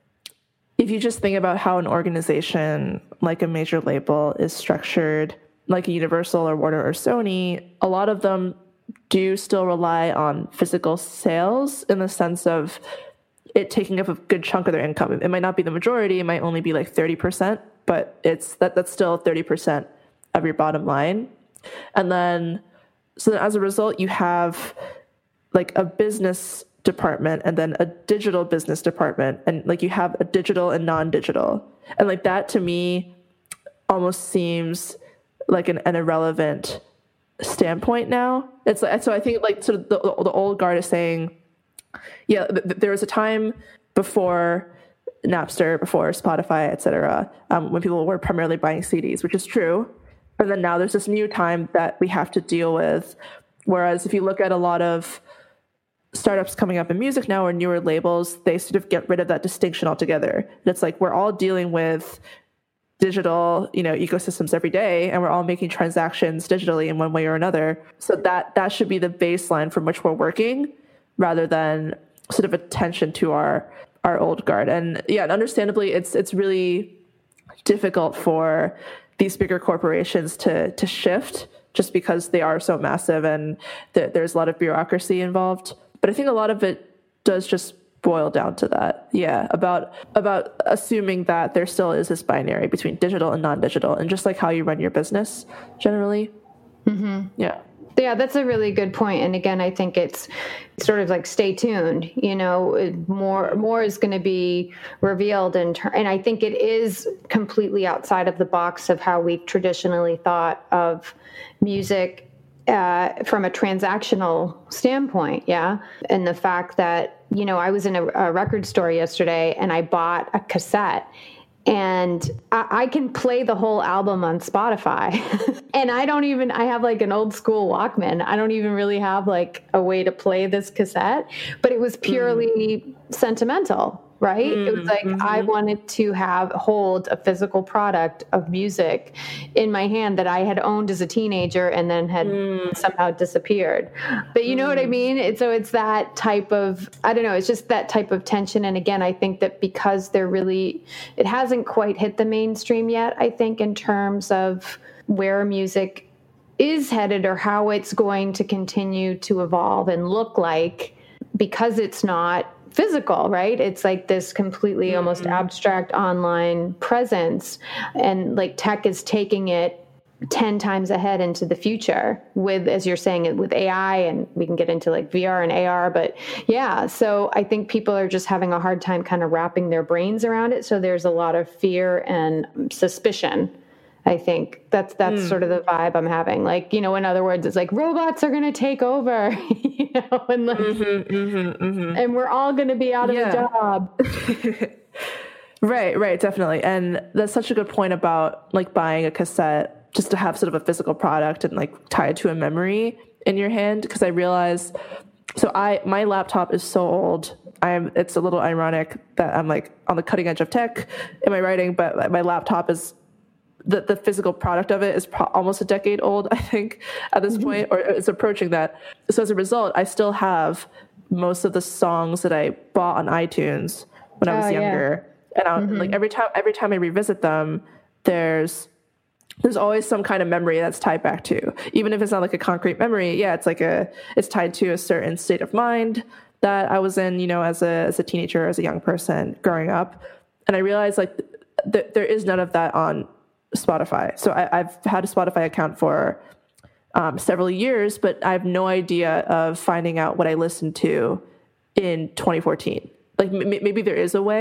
if you just think about how an organization like a major label is structured, like a Universal or Warner or Sony, a lot of them do still rely on physical sales in the sense of it taking up a good chunk of their income. It might not be the majority, it might only be like thirty percent, but it's that that's still thirty percent of your bottom line. And then, so as a result, you have like a business department and then a digital business department. And like you have a digital and non-digital. And like that to me almost seems like an, an irrelevant standpoint now. It's like, so I think like sort of the, the old guard is saying, yeah, th- there was a time before Napster, before Spotify, et cetera, um, when people were primarily buying C Ds, which is true. And then now there's this new time that we have to deal with. Whereas if you look at a lot of startups coming up in music now or newer labels, they sort of get rid of that distinction altogether. It's like we're all dealing with digital, you know, ecosystems every day, and we're all making transactions digitally in one way or another. So that that should be the baseline from which we're working, rather than sort of attention to our our old guard. And yeah, and understandably, it's it's really difficult for these bigger corporations to to shift just because they are so massive and th- there's a lot of bureaucracy involved. But I think a lot of it does just boil down to that. Yeah, about about assuming that there still is this binary between digital and non-digital, and just like how you run your business generally. Mm-hmm. Yeah. Yeah, that's a really good point. And again, I think it's sort of like stay tuned. You know, more more is going to be revealed, and ter- and I think it is completely outside of the box of how we traditionally thought of music uh, from a transactional standpoint. Yeah, and the fact that, you know, I was in a, a record store yesterday and I bought a cassette. And I, I can play the whole album on Spotify. And I don't even, I have like an old school Walkman. I don't even really have like a way to play this cassette, but it was purely mm. sentimental, right? Mm-hmm. It was like, mm-hmm. I wanted to have, hold a physical product of music in my hand that I had owned as a teenager and then had mm. somehow disappeared. But you know mm. what I mean? It, so it's that type of, I don't know, it's just that type of tension. And again, I think that because they're really, it hasn't quite hit the mainstream yet, I think, in terms of where music is headed or how it's going to continue to evolve and look like, because it's not physical, right? It's like this completely mm-hmm. almost abstract online presence, and like tech is taking it ten times ahead into the future with, as you're saying, it with A I, and we can get into like V R and A R, but yeah. So I think people are just having a hard time kind of wrapping their brains around it. So there's a lot of fear and suspicion. I think that's that's mm. sort of the vibe I'm having. Like, you know, in other words, it's like robots are going to take over, you know, and like, mm-hmm, mm-hmm, mm-hmm. and we're all going to be out of yeah. a job. Right, right, definitely. And that's such a good point about like buying a cassette just to have sort of a physical product and like tied to a memory in your hand. Because I realize, so I my laptop is so old. I'm. It's a little ironic that I'm like on the cutting edge of tech in my writing, but my laptop is. The, the physical product of it is pro- almost a decade old, I think, at this mm-hmm. point, or it's approaching that. So as a result, I still have most of the songs that I bought on iTunes when I was oh, younger. Yeah. And I, mm-hmm. like every time, every time I revisit them, there's there's always some kind of memory that's tied back to, even if it's not like a concrete memory. Yeah, it's like a it's tied to a certain state of mind that I was in, you know, as a as a teenager, as a young person growing up. And I realized like th- there is none of that on Spotify. So I, I've had a Spotify account for um, several years, but I have no idea of finding out what I listened to in twenty fourteen. Like m- maybe there is a way,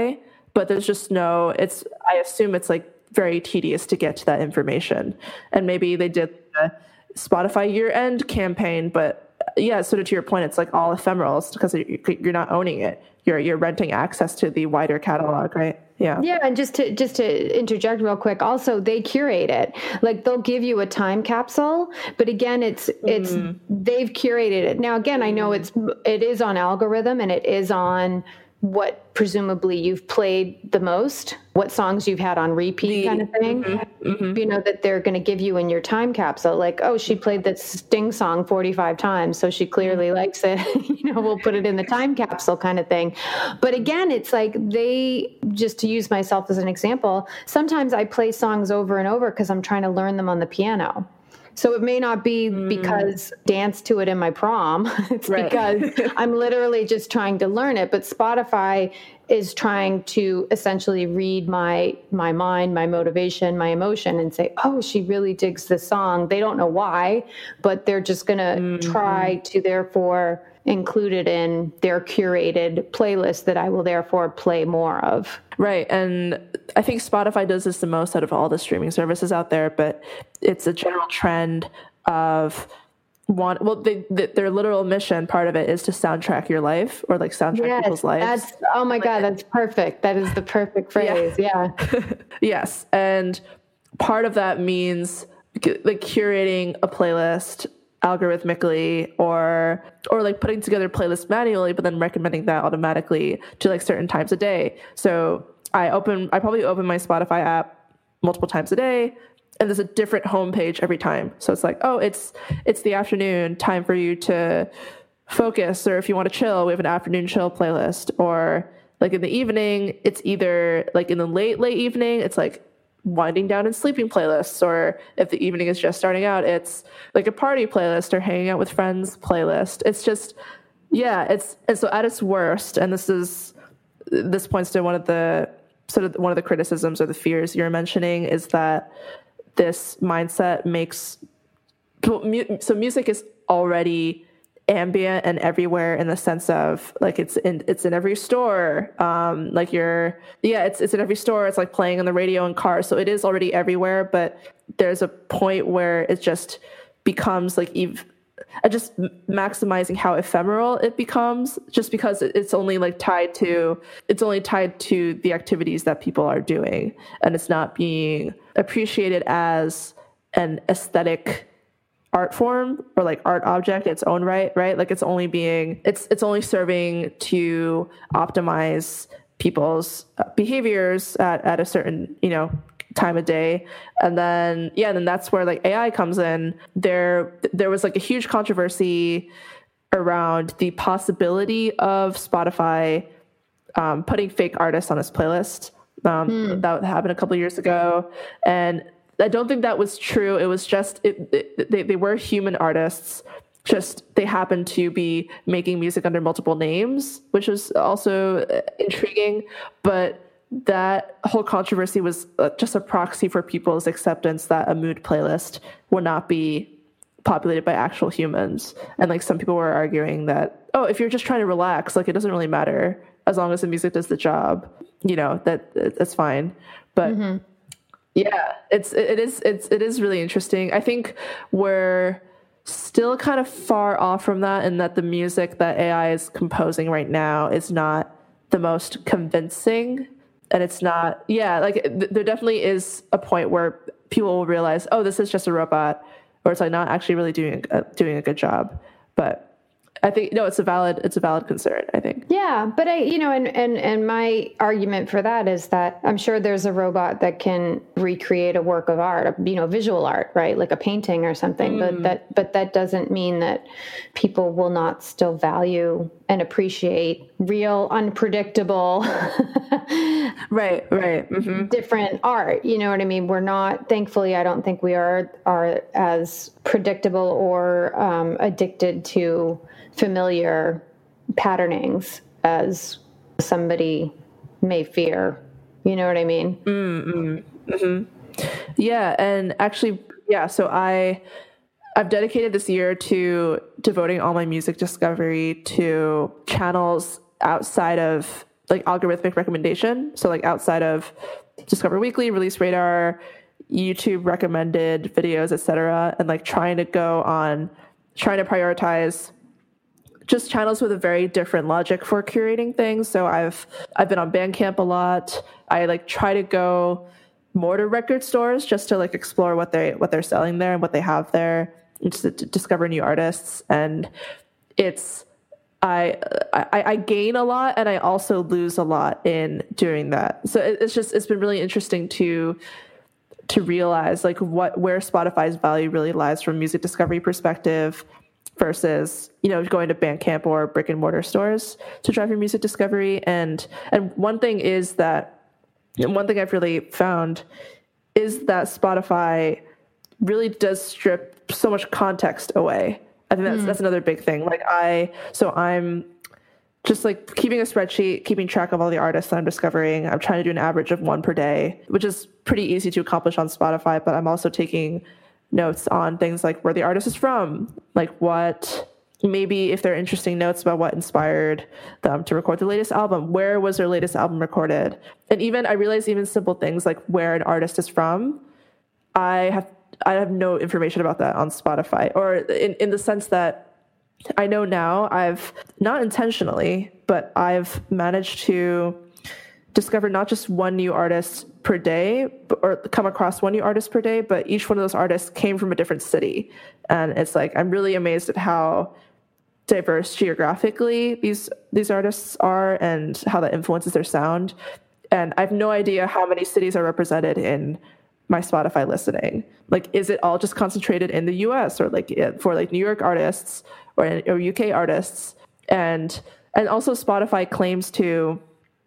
but there's just no, it's, I assume it's like very tedious to get to that information. And maybe they did a Spotify year-end campaign, but yeah, sort of to your point, it's like all ephemeral because you're not owning it. You're you're renting access to the wider catalog, right? Yeah. Yeah, and just to just to interject real quick, also they curate it. Like they'll give you a time capsule, but again, it's it's mm. they've curated it. Now again, I know it's it is on algorithm and it is on what presumably you've played the most, what songs you've had on repeat, the, kind of thing. Mm-hmm, mm-hmm. You know, that they're going to give you in your time capsule, like, oh, she played that Sting song forty-five times, so she clearly likes it. You know, we'll put it in the time capsule kind of thing. But again, it's like they, just to use myself as an example, sometimes I play songs over and over because I'm trying to learn them on the piano. So it may not be because dance to it in my prom. It's right. because I'm literally just trying to learn it. But Spotify is trying to essentially read my my mind, my motivation, my emotion, and say, oh, she really digs this song. They don't know why, but they're just going to mm-hmm. try to therefore include it in their curated playlist that I will therefore play more of. Right. And I think Spotify does this the most out of all the streaming services out there, but it's a general trend of one, well, they, they, their literal mission, part of it is to soundtrack your life or like soundtrack yes, people's lives. That's, oh my like, God, that's perfect. That is the perfect phrase. Yeah. yeah. Yes. And part of that means like curating a playlist algorithmically or or like putting together playlists manually, but then recommending that automatically to like certain times a day. So I open I probably open my Spotify app multiple times a day, and there's a different homepage every time. So it's like, oh, it's it's the afternoon, time for you to focus, or if you want to chill, we have an afternoon chill playlist. Or like in the evening, it's either like in the late late evening, it's like winding down and sleeping playlists, or if the evening is just starting out, it's like a party playlist or hanging out with friends playlist. It's just, yeah, it's, and so at its worst, and this is, this points to one of the, sort of one of the criticisms or the fears you're mentioning, is that this mindset makes, so music is already ambient and everywhere in the sense of like it's in it's in every store, um like you're yeah it's it's in every store, it's like playing on the radio in cars, so it is already everywhere. But there's a point where it just becomes like ev- just maximizing how ephemeral it becomes, just because it's only like tied to it's only tied to the activities that people are doing, and it's not being appreciated as an aesthetic art form or like art object in its own right, right? Like it's only being, it's it's only serving to optimize people's behaviors at, at a certain, you know, time of day. And then, yeah, then that's where like A I comes in. There, there was like a huge controversy around the possibility of Spotify um, putting fake artists on its playlist. Um, hmm. That happened a couple of years ago. And I don't think that was true. It was just, it, it, they, they were human artists, just they happened to be making music under multiple names, which was also intriguing. But that whole controversy was just a proxy for people's acceptance that a mood playlist would not be populated by actual humans. And like some people were arguing that, oh, if you're just trying to relax, like it doesn't really matter as long as the music does the job, you know, that that's fine. But mm-hmm. Yeah, it's it is it's it is really interesting. I think we're still kind of far off from that, in that the music that A I is composing right now is not the most convincing, and it's not. Yeah, like th- there definitely is a point where people will realize, oh, this is just a robot, or it's like not actually really doing a, doing a good job. But I think no, it's a valid it's a valid concern, I think. Yeah, but I you know, and, and and my argument for that is that I'm sure there's a robot that can recreate a work of art, you know, visual art, right? Like a painting or something. Mm. But that but that doesn't mean that people will not still value and appreciate real, unpredictable right, right. Mm-hmm. different art. You know what I mean? We're not, thankfully, I don't think we are are as predictable or um, addicted to familiar patternings as somebody may fear. You know what I mean? Mm-hmm. Mm-hmm. Yeah. And actually, yeah, so I, I've dedicated this year to devoting all my music discovery to channels outside of like algorithmic recommendation. So like outside of Discover Weekly, Release Radar, YouTube recommended videos, et cetera, and like trying to go on, trying to prioritize just channels with a very different logic for curating things. So I've I've been on Bandcamp a lot. I like try to go more to record stores just to like explore what they what they're selling there and what they have there, and just to, to discover new artists. And it's I, I I gain a lot and I also lose a lot in doing that. So it, it's just it's been really interesting to to realize like what where Spotify's value really lies from a music discovery perspective versus, you know, going to Bandcamp or brick and mortar stores to drive your music discovery. And and one thing is that, and one thing I've really found is that Spotify really does strip so much context away. I think that's mm. that's another big thing. Like I, so I'm just like keeping a spreadsheet, keeping track of all the artists that I'm discovering. I'm trying to do an average of one per day, which is pretty easy to accomplish on Spotify, but I'm also taking notes on things like where the artist is from, like what, maybe if they're interesting notes about what inspired them to record the latest album, where was their latest album recorded? And even, I realize even simple things like where an artist is from, I have, I have no information about that on Spotify, or in, in the sense that I know now I've, not intentionally, but I've managed to discover not just one new artist per day, or come across one new artist per day, but each one of those artists came from a different city. And it's like, I'm really amazed at how diverse geographically these these artists are and how that influences their sound. And I have no idea how many cities are represented in my Spotify listening. Like, is it all just concentrated in the U S, or like for like New York artists or, or U K artists? And and also Spotify claims to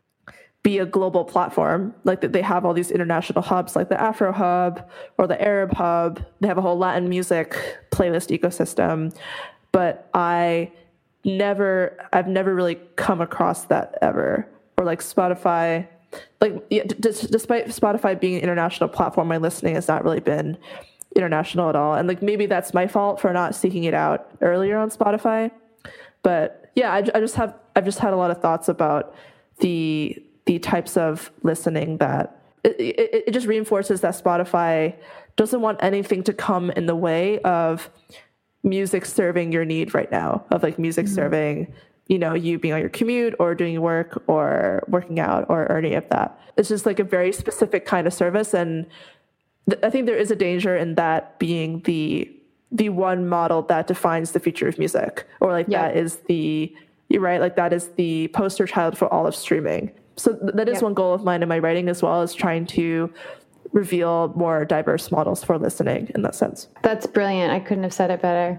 be a global platform, like that they have all these international hubs like the Afro Hub or the Arab Hub. They have a whole Latin music playlist ecosystem. But I never, I've never really come across that ever. Or like Spotify, like yeah, d- despite Spotify being an international platform, my listening has not really been international at all. And like maybe that's my fault for not seeking it out earlier on Spotify. But yeah, I, I just have, I've just had a lot of thoughts about the the types of listening that it, it, it just reinforces that Spotify doesn't want anything to come in the way of music serving your need right now, of like music mm-hmm. serving, you know, you being on your commute or doing work or working out or, or any of that. It's just like a very specific kind of service. And th- I think there is a danger in that being the the one model that defines the future of music, or like yeah. that is the, you're right, like that is the poster child for all of streaming. So th- that is yep. one goal of mine in my writing as well, is trying to reveal more diverse models for listening in that sense. That's brilliant. I couldn't have said it better.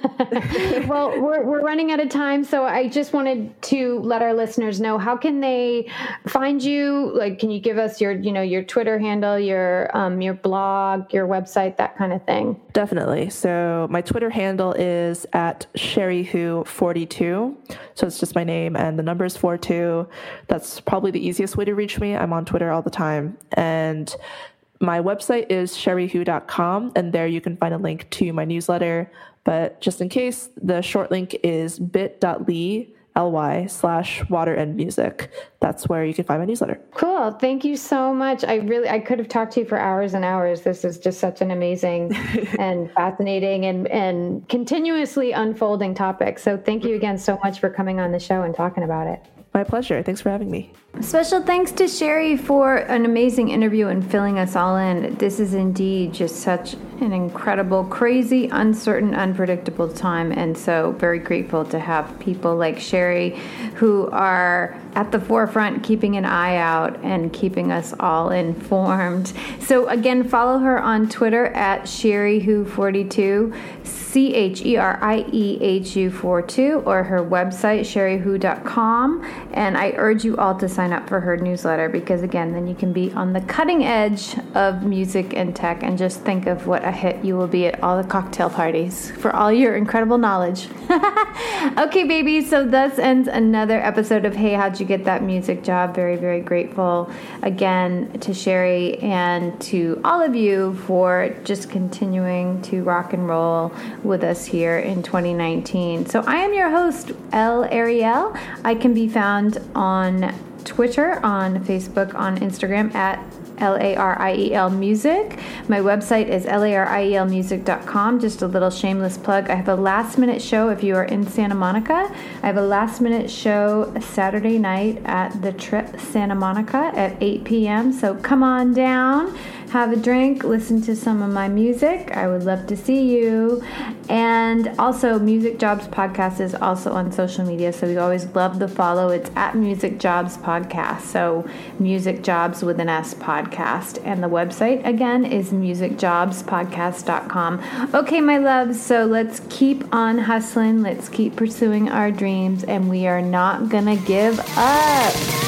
Well, we're we're running out of time, so I just wanted to let our listeners know, how can they find you? Like, can you give us your, you know, your Twitter handle, your um, your blog, your website, that kind of thing? Definitely. So my Twitter handle is at Sherry Who forty-two. So it's just my name and the number is forty-two. That's probably the easiest way to reach me. I'm on Twitter all the time. And my website is sherry who dot com, and there you can find a link to my newsletter. But just in case, the short link is bit.ly ly slash water and music. That's where you can find my newsletter. Cool. Thank you so much. I really, I could have talked to you for hours and hours. This is just such an amazing and fascinating and, and continuously unfolding topic. So thank you again so much for coming on the show and talking about it. My pleasure. Thanks for having me. Special thanks to Sherry for an amazing interview and filling us all in. This is indeed just such an incredible, crazy, uncertain, unpredictable time. And so very grateful to have people like Sherry who are at the forefront, keeping an eye out and keeping us all informed. So again, follow her on Twitter at Sherry Who forty-two, C H E R I E H U forty-two, or her website, sherry who dot com. And I urge you all to sign up for her newsletter, because again, then you can be on the cutting edge of music and tech, and just think of what a hit you will be at all the cocktail parties for all your incredible knowledge. Okay, baby, so thus ends another episode of Hey, How'd You Get That Music Job? Very, very grateful again to Sherry and to all of you for just continuing to rock and roll with us here in twenty nineteen. So I am your host, Elle Ariel. I can be found on Twitter, on Facebook, on Instagram at L A R I E L Music. My website is L A R I E L music dot com. Just a little shameless plug. I have a last minute show if you are in Santa Monica. I have a last minute show Saturday night at the Trip Santa Monica at eight p.m. So come on down, have a drink, listen to some of my music. I would love to see you. And also, Music Jobs Podcast is also on social media, so we always love the follow. It's at Music Jobs Podcast. So Music Jobs with an S podcast. And the website, again, is music jobs podcast dot com. Okay, my loves, so let's keep on hustling. Let's keep pursuing our dreams, and we are not going to give up.